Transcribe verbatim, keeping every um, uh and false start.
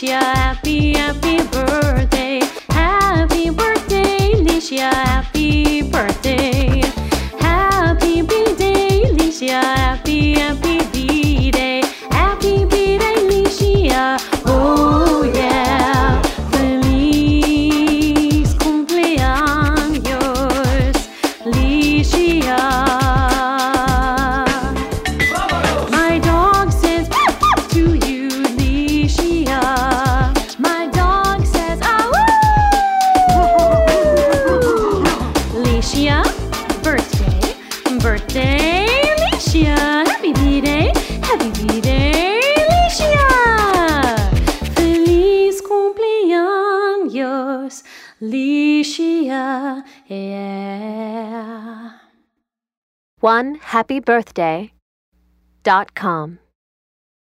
Licia. Happy, happy birthday. Happy birthday, Licia. Happy birthday. Happy B-Day, Licia. Happy, happy B-Day. Happy B-Day, Licia. Oh yeah. Feliz cumpleaños, Licia. My dog says to you, Licia. My dog says, ah, woo! Licia, birthday, birthday, Licia. Happy B-Day, happy B-Day, Licia. Feliz cumpleaños, Licia. Yeah. one happy birthday dot com